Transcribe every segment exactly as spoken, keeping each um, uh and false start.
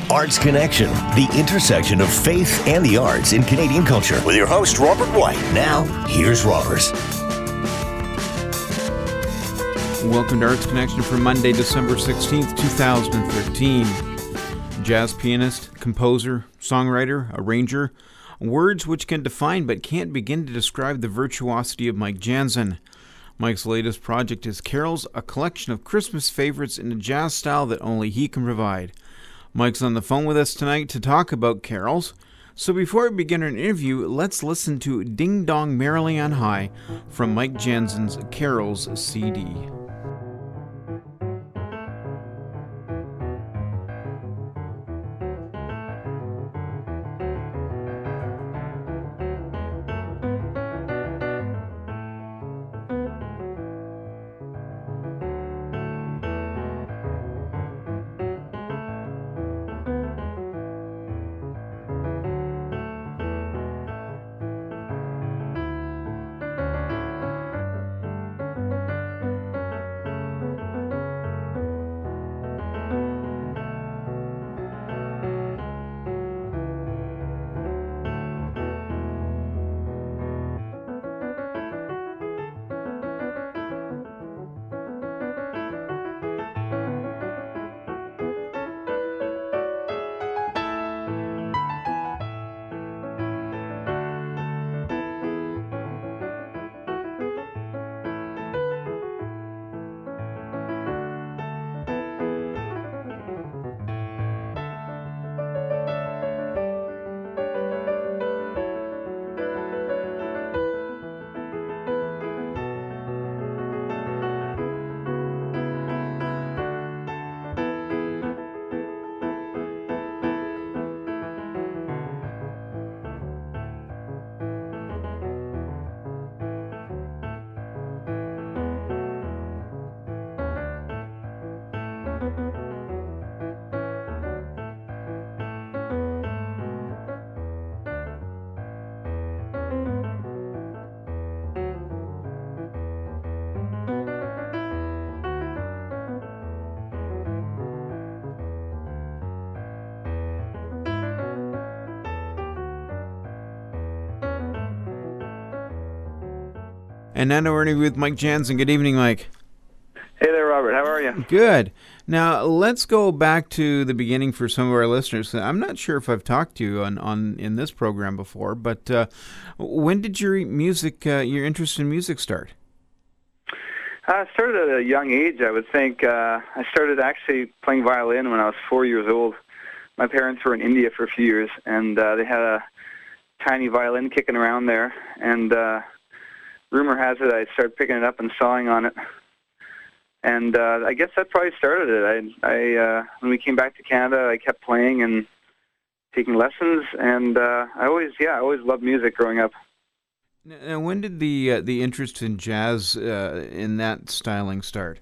Arts Connection, the intersection of faith and the arts in Canadian culture. With your host, Robert White. Now, here's Robert. Welcome to Arts Connection for Monday, December sixteenth, twenty thirteen. Jazz pianist, composer, songwriter, arranger, words which can define but can't begin to describe the virtuosity of Mike Janzen. Mike's latest project is Carols, a collection of Christmas favorites in a jazz style that only he can provide. Mike's on the phone with us tonight to talk about Carols. So before we begin our interview, let's listen to Ding Dong Merrily on High from Mike Janzen's Carols C D. And now we're interviewing with Mike Janzen. Good evening, Mike. Hey there, Robert. How are you? Good. Now, let's go back to the beginning for some of our listeners. I'm not sure if I've talked to you on, on in this program before, but uh, when did your music, uh, your interest in music start? I started at a young age, I would think. Uh, I started actually playing violin when I was four years old. My parents were in India for a few years, and uh, they had a tiny violin kicking around there, and uh, rumor has it I started picking it up and sawing on it. And uh, I guess that probably started it. I, I uh, when we came back to Canada, I kept playing and taking lessons, and uh, I always, yeah, I always loved music growing up. Now, when did the uh, the interest in jazz uh, in that styling start?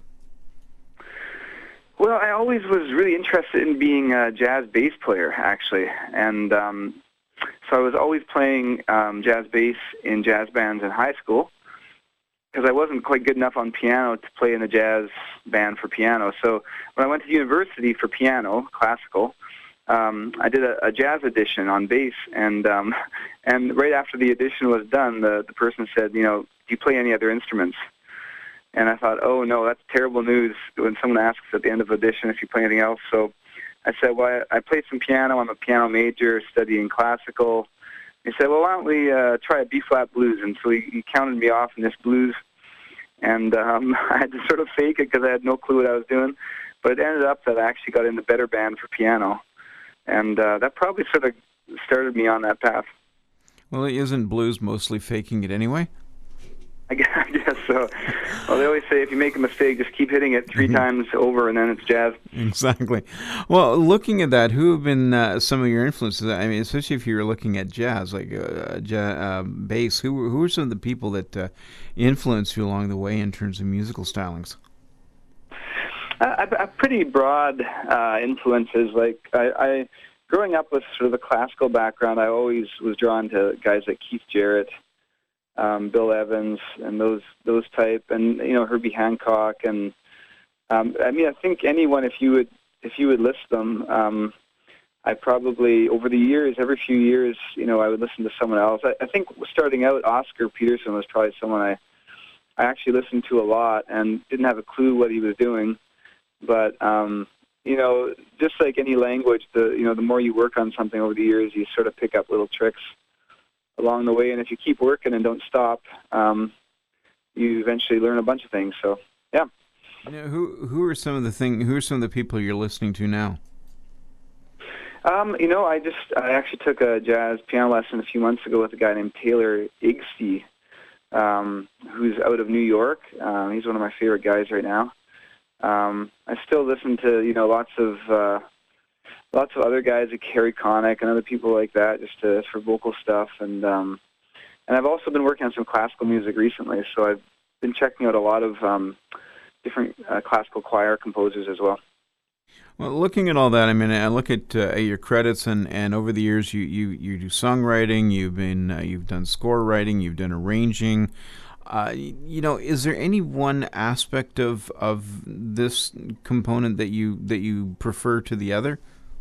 Well, I always was really interested in being a jazz bass player, actually, and um, so I was always playing um, jazz bass in jazz bands in high school, because I wasn't quite good enough on piano to play in a jazz band for piano. So when I went to university for piano, classical, um, I did a, a jazz audition on bass, and um, and right after the audition was done, the, the person said, you know, do you play any other instruments? And I thought, oh, no, that's terrible news when someone asks at the end of audition if you play anything else. So I said, well, I, I play some piano. I'm a piano major studying classical. He said, well, why don't we uh, try a B-flat blues? And so he, he counted me off in this blues, and um, I had to sort of fake it because I had no clue what I was doing. But it ended up that I actually got in the better band for piano, and uh, that probably sort of started me on that path. Well, isn't blues mostly faking it anyway? I guess, I guess so. Well, they always say if you make a mistake, just keep hitting it three mm-hmm. times over, and then it's jazz. Exactly. Well, looking at that, who have been uh, some of your influences? I mean, especially if you're looking at jazz, like uh, jazz, uh, bass. Who who are some of the people that uh, influenced you along the way in terms of musical stylings? Uh, a, a pretty broad uh, influences. Like I, I, growing up with sort of a classical background, I always was drawn to guys like Keith Jarrett, Um, Bill Evans, and those those type, and you know Herbie Hancock, and um, I mean I think anyone, if you would if you would list them, um, I probably, over the years, every few years, you know, I would listen to someone else. I, I think starting out, Oscar Peterson was probably someone I, I actually listened to a lot and didn't have a clue what he was doing. But, um, you know, just like any language, the you know, the more you work on something over the years, you sort of pick up little tricks along the way. And if you keep working and don't stop, um, you eventually learn a bunch of things. So, yeah. Now, who who are some of the thing? Who are some of the people you're listening to now? Um, you know, I just I actually took a jazz piano lesson a few months ago with a guy named Taylor Igsty, um, who's out of New York. Um, he's one of my favorite guys right now. Um, I still listen to you know lots of uh, lots of other guys like Harry Connick and other people like that, just to, for vocal stuff. And um, and I've also been working on some classical music recently, so I've been checking out a lot of um, different uh, classical choir composers as well. Well, looking at all that, I mean, I look at, uh, at your credits, and, and over the years, you, you, you do songwriting, you've been uh, you've done score writing, you've done arranging. Uh, you know, is there any one aspect of of this component that you that you prefer to the other?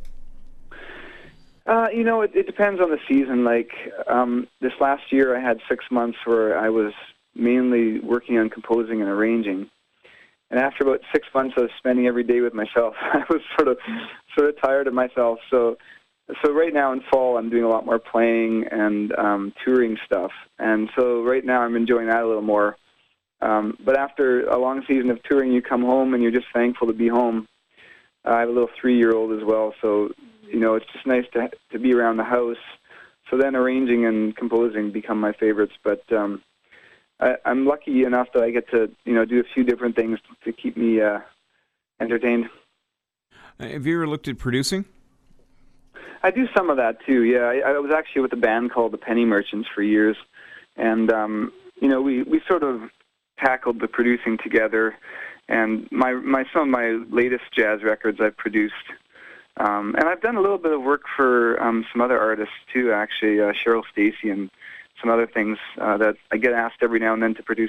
Uh, you know, it, it depends on the season. Like um, this last year, I had six months where I was mainly working on composing and arranging. And after about six months of spending every day with myself, I was sort of sort of tired of myself. So, so right now in fall, I'm doing a lot more playing and um, touring stuff. And so right now, I'm enjoying that a little more. Um, but after a long season of touring, you come home and you're just thankful to be home. Uh, I have a little three-year-old as well, so you know it's just nice to to be around the house. So then arranging and composing become my favorites, but. Um, I, I'm lucky enough that I get to, you know, do a few different things to keep me uh, entertained. Have you ever looked at producing? I do some of that too. Yeah, I, I was actually with a band called the Penny Merchants for years, and um, you know, we, we sort of tackled the producing together. And my my some of my latest jazz records I've produced, um, and I've done a little bit of work for um, some other artists too. Actually, uh, Cheryl Stacey and. Some other things uh, that I get asked every now and then to produce.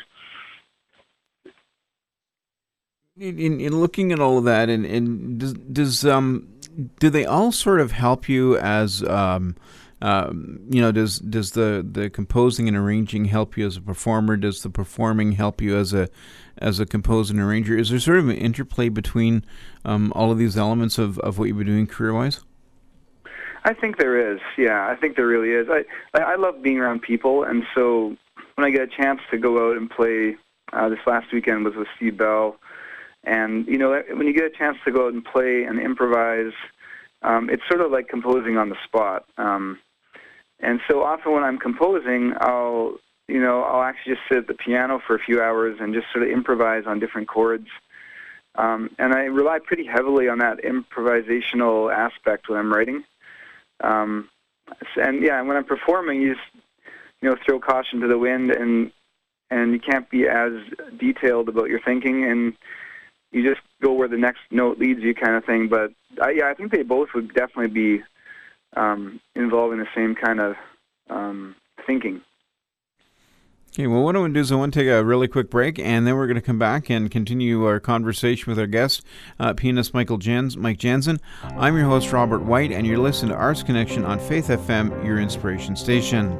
In, in, in looking at all of that, and, and does, does um do they all sort of help you as um um you know does does the, the composing and arranging help you as a performer? Does the performing help you as a as a composer and arranger? Is there sort of an interplay between um all of these elements of, of what you've been doing career wise? I think there is, yeah. I think there really is. I I love being around people, and so when I get a chance to go out and play, uh, this last weekend was with Steve Bell, and you know when you get a chance to go out and play and improvise, um, it's sort of like composing on the spot. Um, and so often when I'm composing, I'll you know I'll actually just sit at the piano for a few hours and just sort of improvise on different chords. Um, and I rely pretty heavily on that improvisational aspect when I'm writing. Um, and yeah, when I'm performing, you just, you know, throw caution to the wind, and and you can't be as detailed about your thinking, and you just go where the next note leads you, kind of thing. But I, yeah, I think they both would definitely be um, involving the same kind of um, thinking. Okay, well, what I want to do is I want to take a really quick break, and then we're going to come back and continue our conversation with our guest, uh, pianist Michael Jans- Mike Jansen. I'm your host, Robert White, and you're listening to Arts Connection on Faith F M, your inspiration station.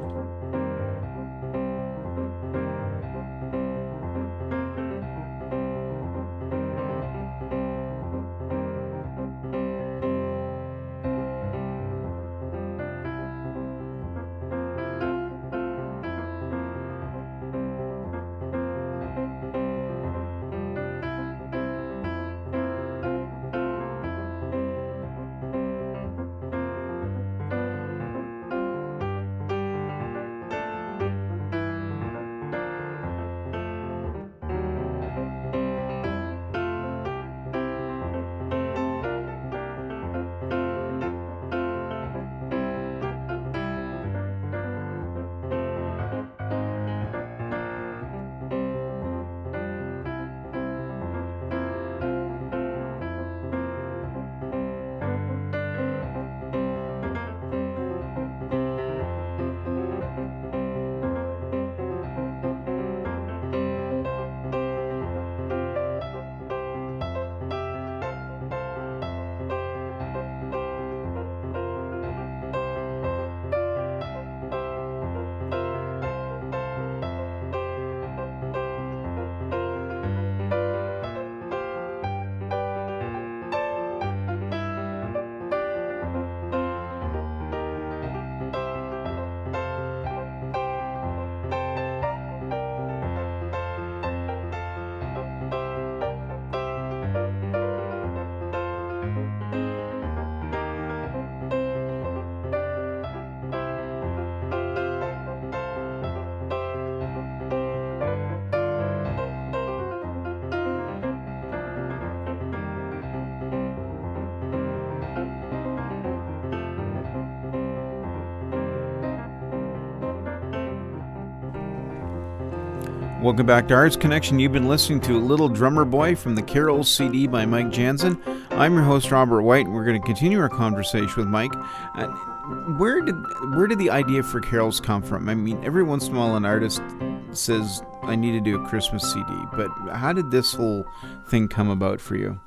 Welcome back to Arts Connection. You've been listening to Little Drummer Boy from the Carols C D by Mike Jansen. I'm your host, Robert White, and we're going to continue our conversation with Mike. Uh, where did where did the idea for carols come from? I mean, every once in a while an artist says, I need to do a Christmas C D, but how did this whole thing come about for you?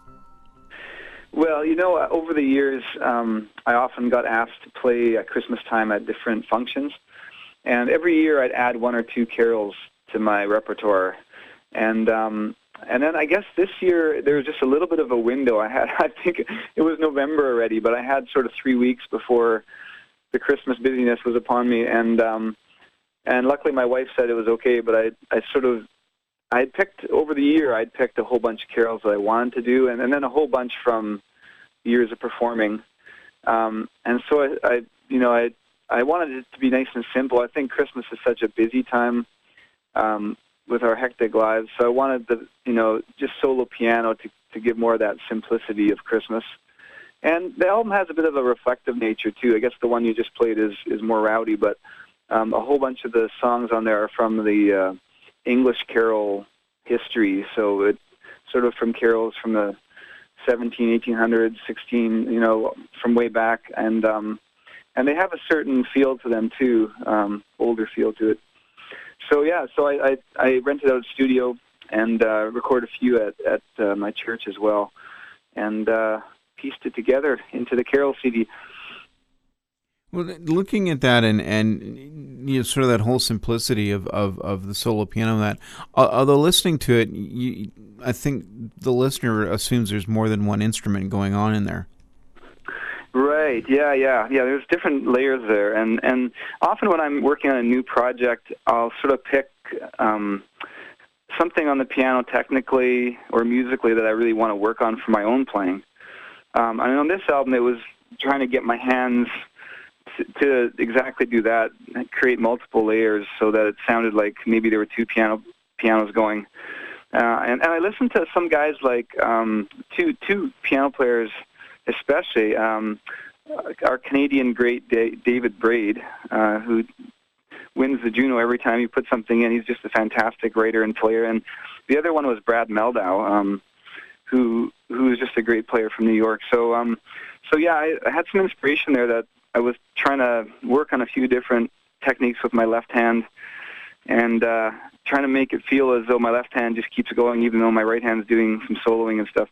Well, you know, over the years, um, I often got asked to play at Christmas time at different functions, and every year I'd add one or two carols to my repertoire. And um, and then I guess this year there was just a little bit of a window. I had, I think it was November already, but I had sort of three weeks before the Christmas busyness was upon me. And um, and luckily my wife said it was okay, but I I sort of, I had picked, over the year, I'd picked a whole bunch of carols that I wanted to do, and, and then a whole bunch from years of performing. Um, and so I, I, you know, I I wanted it to be nice and simple. I think Christmas is such a busy time um, with our hectic lives, so I wanted the, you know, just solo piano to, to give more of that simplicity of Christmas. And the album has a bit of a reflective nature, too. I guess the one you just played is, is more rowdy, but um, a whole bunch of the songs on there are from the uh, English carol history, so it sort of from carols from the seventeen, eighteen hundreds, sixteen, you know, from way back, and um, and they have a certain feel to them too, um, older feel to it. So yeah, so I, I, I rented out a studio and uh, recorded a few at at uh, my church as well, and uh, pieced it together into the Carol C D. Well, looking at that and, and you know, sort of that whole simplicity of, of, of the solo piano, that although listening to it, you, I think the listener assumes there's more than one instrument going on in there. Right. Yeah. Yeah. Yeah. There's different layers there, and and often when I'm working on a new project, I'll sort of pick um, something on the piano technically or musically that I really want to work on for my own playing. Um, and on this album, it was trying to get my hands to exactly do that, create multiple layers so that it sounded like maybe there were two piano pianos going. Uh, and, and I listened to some guys like um, two two piano players, especially um, our Canadian great da- David Braid, uh, who wins the Juno every time he puts something in. He's just a fantastic writer and player. And the other one was Brad Meldau, um, who who is just a great player from New York. So um, so yeah, I, I had some inspiration there that I was trying to work on a few different techniques with my left hand and uh, trying to make it feel as though my left hand just keeps going even though my right hand is doing some soloing and stuff.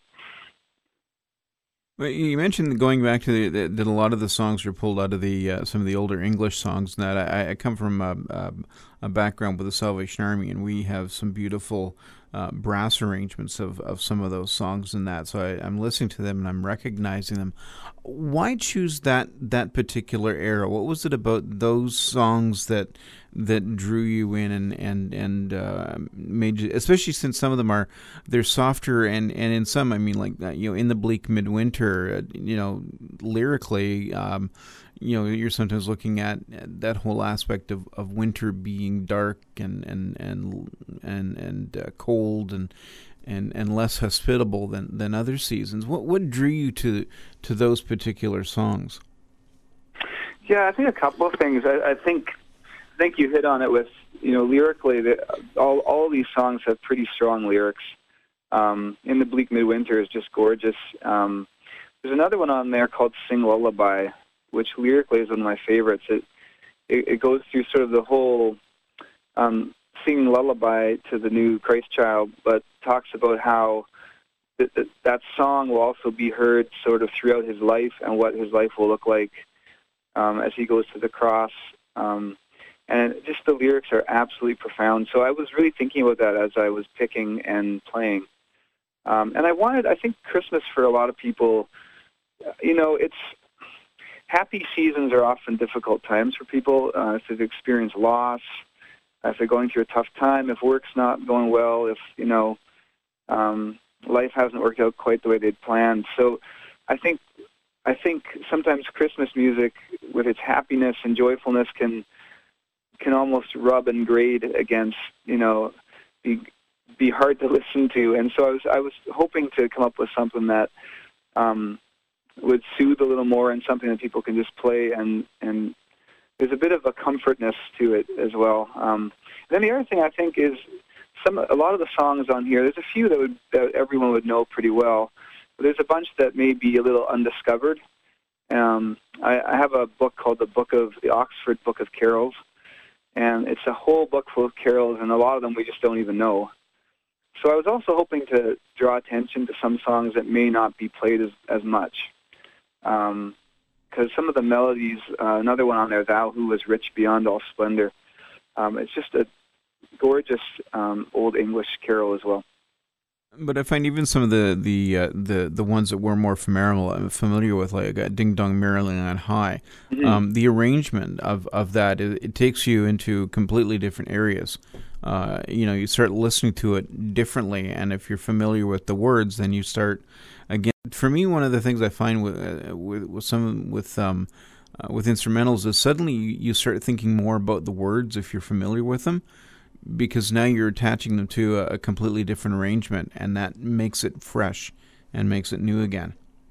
Well, you mentioned going back to the, the, that a lot of the songs are pulled out of the uh, some of the older English songs. And that I, I come from a, a, a background with the Salvation Army, and we have some beautiful uh, brass arrangements of, of some of those songs and that. So I, I'm listening to them and I'm recognizing them. Why choose that that particular era? What was it about those songs that that drew you in and and and uh, made you, especially since some of them are they're softer and, and in some, I mean, like uh, you know, In the Bleak Midwinter, uh, you know, lyrically, um, you know, you're sometimes looking at that whole aspect of, of winter being dark and and and and and uh, cold and. And, and less hospitable than, than other seasons. What what drew you to to those particular songs? Yeah, I think a couple of things. I, I think I think you hit on it with, you know, lyrically, the, all all these songs have pretty strong lyrics. Um, In the Bleak Midwinter is just gorgeous. Um, there's another one on there called Sing Lullaby, which lyrically is one of my favorites. It it, it goes through sort of the whole um, singing lullaby to the new Christ child, but talks about how th- th- that song will also be heard sort of throughout his life and what his life will look like um, as he goes to the cross. Um, and just the lyrics are absolutely profound. So I was really thinking about that as I was picking and playing. Um, and I wanted, I think Christmas for a lot of people, you know, it's happy seasons are often difficult times for people uh, if they've experienced loss, if they're going through a tough time, if work's not going well, if, you know, um, life hasn't worked out quite the way they'd planned. So I think I think sometimes Christmas music, with its happiness and joyfulness, can can almost rub and grade against, you know, be be hard to listen to. And so I was I was hoping to come up with something that um, would soothe a little more and something that people can just play and and there's a bit of a comfortness to it as well. Um, then the other thing I think is some a lot of the songs on here, there's a few that would that everyone would know pretty well, but there's a bunch that may be a little undiscovered. Um, I, I have a book called the Book of the Oxford Book of Carols, and it's a whole book full of carols, and a lot of them we just don't even know. So I was also hoping to draw attention to some songs that may not be played as, as much. Because um, some of the melodies, uh, another one on there, Thou Who Was Rich Beyond All Splendor, um, it's just a gorgeous um, old English carol as well. But I find even some of the the uh, the the ones that we're more familiar familiar with, like uh, "Ding Dong Merrily on High," mm-hmm. um, the arrangement of of that it, it takes you into completely different areas. Uh, you know, you start listening to it differently, and if you're familiar with the words, then you start again. For me, one of the things I find with uh, with, with some with um uh, with instrumentals is suddenly you, you start thinking more about the words if you're familiar with them, because now you're attaching them to a, a completely different arrangement, and that makes it fresh and makes it new again.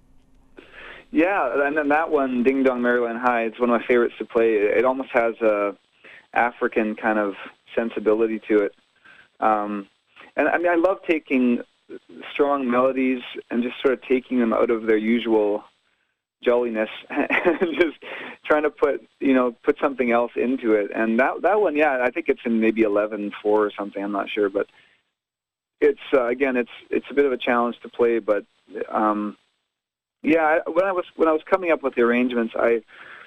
Yeah, and then that one, Ding Dong Merrily on High, it's one of my favorites to play. It almost has a African kind of sensibility to it. Um, and I mean, I love taking strong melodies and just sort of taking them out of their usual jolliness and just trying to put, you know, put something else into it. And that that one, yeah, I think it's in maybe eleven four or something. I'm not sure, but it's uh, again, it's it's a bit of a challenge to play. But um, yeah, when I was when I was coming up with the arrangements, I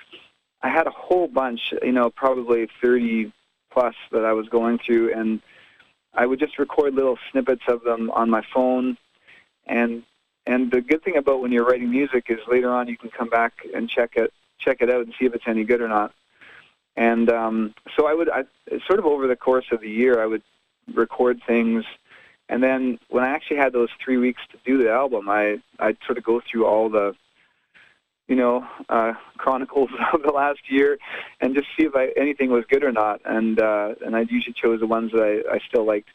I had a whole bunch, you know, probably thirty plus that I was going through, and I would just record little snippets of them on my phone. And and the good thing about when you're writing music is later on you can come back and check it check it out and see if it's any good or not. And um, so I would, I, sort of over the course of the year, I would record things. And then when I actually had those three weeks to do the album, I, I'd sort of go through all the, you know, uh, chronicles of the last year and just see if I, anything was good or not. And uh, and I usually chose the ones that I, I still liked.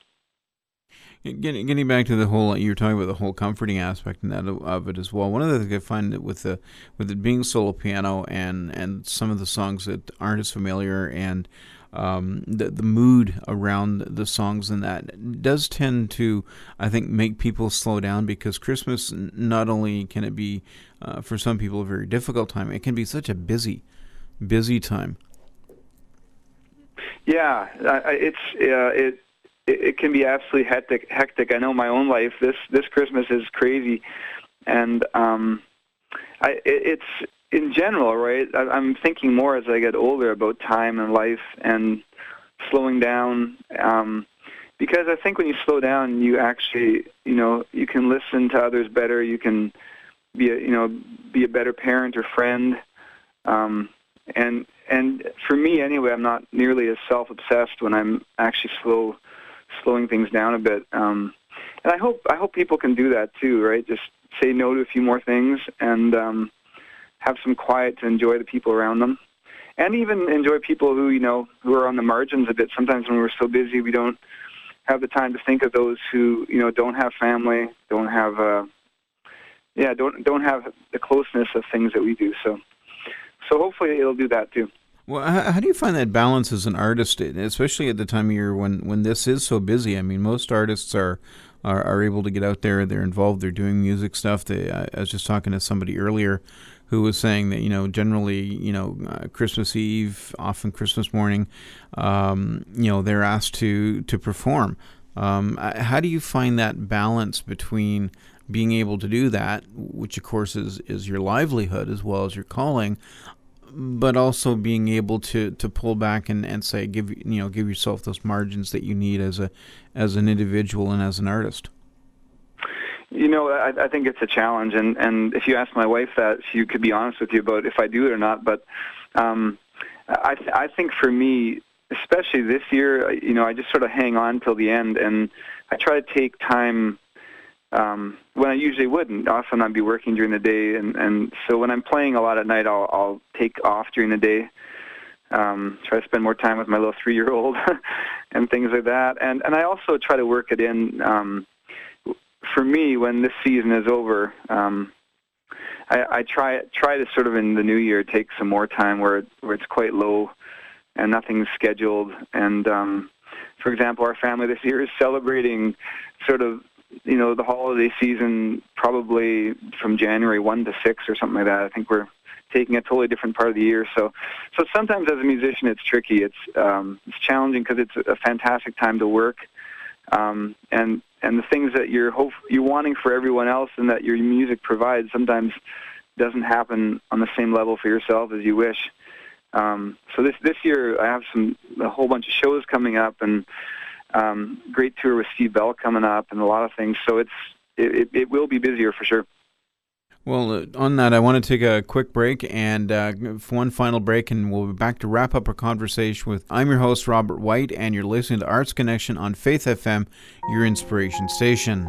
Getting, getting back to the whole, you were talking about the whole comforting aspect and that of, of it as well. One of the things I find that with the with it being solo piano and, and some of the songs that aren't as familiar and um, the the mood around the songs and that does tend to, I think, make people slow down, because Christmas, not only can it be uh, for some people a very difficult time, it can be such a busy, busy time. Yeah, it's uh, it. It can be absolutely hectic. Hectic. I know my own life. This this Christmas is crazy, and um, I, it's in general, right? I'm thinking more as I get older about time and life and slowing down, um, because I think when you slow down, you actually, you know, you can listen to others better. You can be, a, you know, be a better parent or friend, um, and and for me anyway, I'm not nearly as self-obsessed when I'm actually slow. slowing things down a bit, um, and I hope I hope people can do that too, right? Just say no to a few more things and um, have some quiet to enjoy the people around them, and even enjoy people who you know who are on the margins a bit. Sometimes when we're so busy, we don't have the time to think of those who you know don't have family, don't have uh, yeah, don't don't have the closeness of things that we do. So, so hopefully it'll do that too. Well, how do you find that balance as an artist, especially at the time of year when, when this is so busy? I mean, most artists are, are, are able to get out there, they're involved, they're doing music stuff. They, I was just talking to somebody earlier who was saying that, you know, generally, you know, uh, Christmas Eve, often Christmas morning, um, you know, they're asked to, to perform. Um, how do you find that balance between being able to do that, which of course is, is your livelihood as well as your calling, but also being able to, to pull back and, and say, give you know, give yourself those margins that you need as a as an individual and as an artist? You know, I, I think it's a challenge, and, and if you ask my wife that, she could be honest with you about if I do it or not. But um, I th- I think for me, especially this year, you know, I just sort of hang on till the end, and I try to take time Um, when I usually wouldn't. Often I'd be working during the day, and, and so when I'm playing a lot at night, I'll, I'll take off during the day, um, try to spend more time with my little three-year-old and things like that. And and I also try to work it in. Um, for me, when this season is over, um, I, I try try to sort of in the new year take some more time where it, where it's quite low and nothing's scheduled, and um, for example, our family this year is celebrating sort of, you know, the holiday season probably from January first to sixth or something like that. I think we're taking a totally different part of the year. So so sometimes as a musician it's tricky. It's um, it's challenging because it's a fantastic time to work. Um, and and the things that you're hope, you're wanting for everyone else and that your music provides sometimes doesn't happen on the same level for yourself as you wish. Um, so this this year I have some a whole bunch of shows coming up and um, great tour with Steve Bell coming up and a lot of things. So it's it, it, it will be busier for sure. Well, uh, on that, I want to take a quick break and uh, one final break, and we'll be back to wrap up our conversation with. I'm your host, Robert White, and you're listening to Arts Connection on Faith F M, your inspiration station.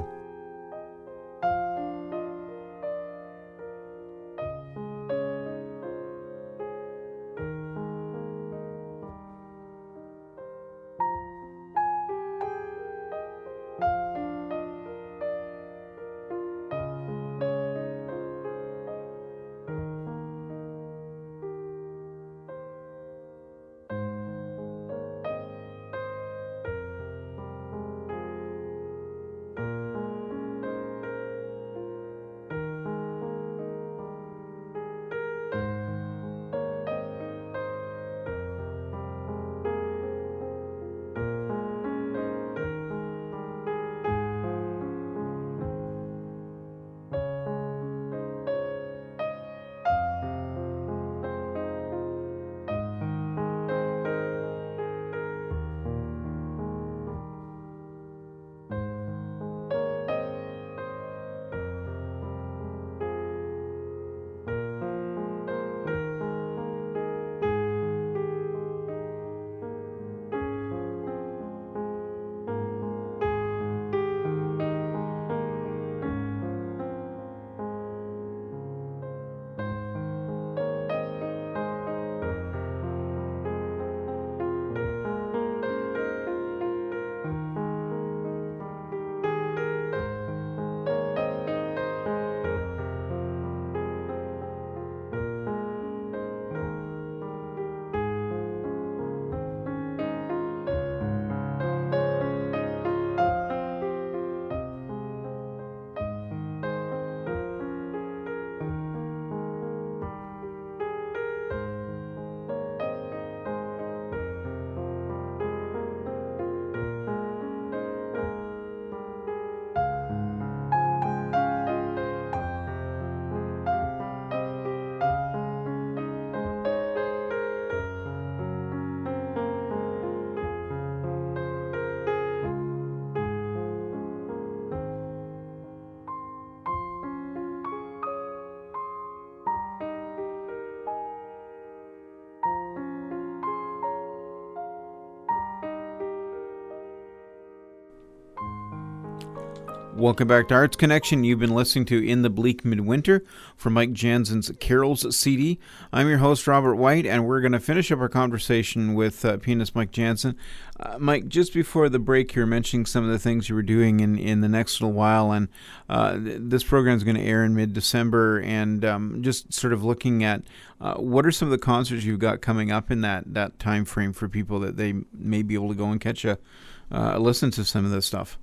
Welcome back to Arts Connection. You've been listening to In the Bleak Midwinter from Mike Jansen's Carols C D. I'm your host, Robert White, and we're going to finish up our conversation with uh, pianist Mike Jansen. Uh, Mike, just before the break, you were mentioning some of the things you were doing in, in the next little while, and uh, th- this program is going to air in mid-December, and um, just sort of looking at uh, what are some of the concerts you've got coming up in that, that time frame for people that they may be able to go and catch a uh, listen to some of this stuff.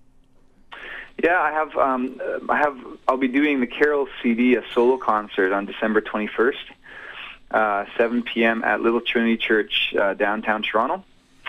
Yeah, I have. Um, I have. I'll be doing the Carol C D, a solo concert on December twenty-first, uh, seven p.m. at Little Trinity Church, uh, downtown Toronto.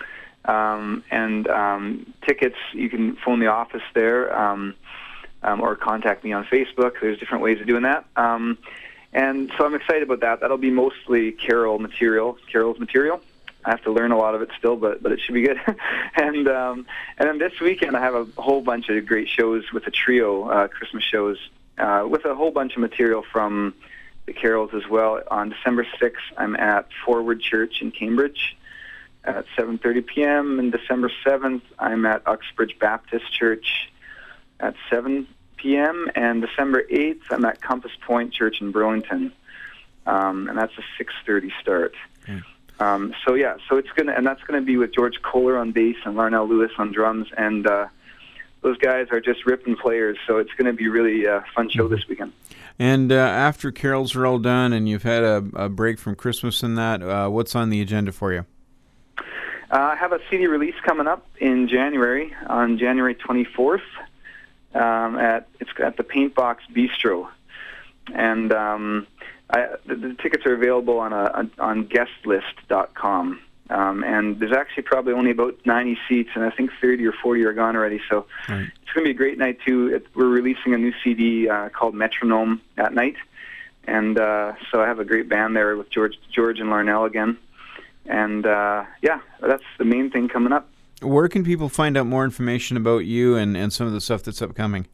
Um, and um, tickets, you can phone the office there, um, um, or contact me on Facebook. There's different ways of doing that. Um, and so I'm excited about that. That'll be mostly Carol material, Carol's material. I have to learn a lot of it still, but but it should be good. and um, and then this weekend I have a whole bunch of great shows with a trio, uh, Christmas shows, uh, with a whole bunch of material from the carols as well. On December sixth, I'm at Forward Church in Cambridge at seven thirty p.m. And December seventh, I'm at Uxbridge Baptist Church at seven p.m. And December eighth, I'm at Compass Point Church in Burlington, um, and that's a six thirty start. Mm. Um, so yeah, so it's gonna, and that's gonna be with George Kohler on bass and Larnell Lewis on drums, and uh, those guys are just ripping players. So it's gonna be really a fun show this weekend. And uh, after carols are all done, and you've had a, a break from Christmas and that, uh, what's on the agenda for you? Uh, I have a C D release coming up in January, on January twenty-fourth, um, at it's at the Paintbox Bistro, and um, I, the, the tickets are available on a on guest list dot com. Um, and there's actually probably only about ninety seats, and I think thirty or forty are gone already. So right. It's going to be a great night too. It, we're releasing a new C D uh, called Metronome at night, and uh, so I have a great band there with George, George and Larnell again. And uh, yeah, that's the main thing coming up. Where can people find out more information about you and, and some of the stuff that's upcoming?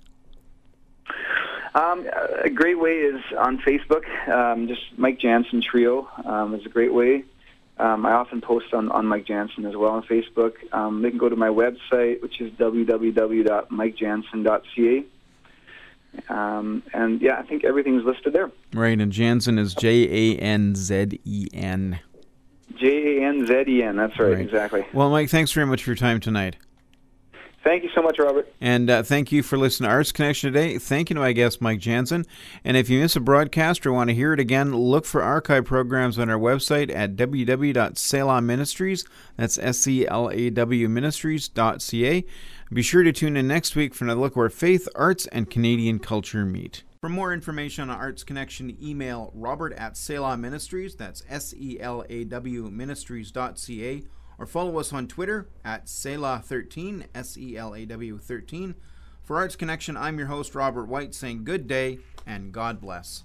Um, a great way is on Facebook. Um, just Mike Jansen Trio um, is a great way. Um, I often post on, on Mike Jansen as well on Facebook. Um, they can go to my website, which is w w w dot mike jansen dot c a. Um, and yeah, I think everything's listed there. Right, and Jansen is J A N Z E N. J A N Z E N, that's right, right, exactly. Well, Mike, thanks very much for your time tonight. Thank you so much, Robert. And uh, thank you for listening to Arts Connection today. Thank you to my guest, Mike Jansen. And if you miss a broadcast or want to hear it again, look for archive programs on our website at w w w dot selah ministries. That's S E L A W ministries dot c a. Be sure to tune in next week for another look where faith, arts, and Canadian culture meet. For more information on Arts Connection, email Robert at Selah Ministries. That's S E L A W ministries dot c a. Or follow us on Twitter at Selah thirteen, S E L A W thirteen. For Arts Connection, I'm your host, Robert White, saying good day and God bless.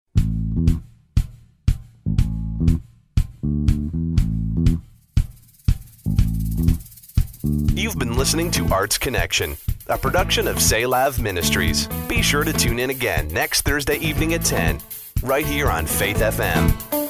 You've been listening to Arts Connection, a production of Selah Ministries. Be sure to tune in again next Thursday evening at ten, right here on Faith F M.